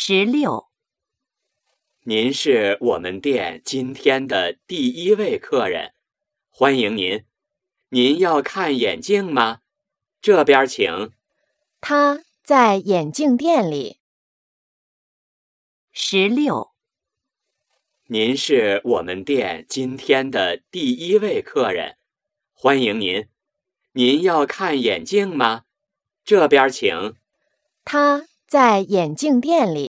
16。 您是我们店今天的第1位客人，欢迎您。您要看眼镜吗？这边请。 他在眼镜店里。 16。 您是我们店今天的第1位客人，欢迎您。您要看眼镜吗？这边请。 他在眼镜店里。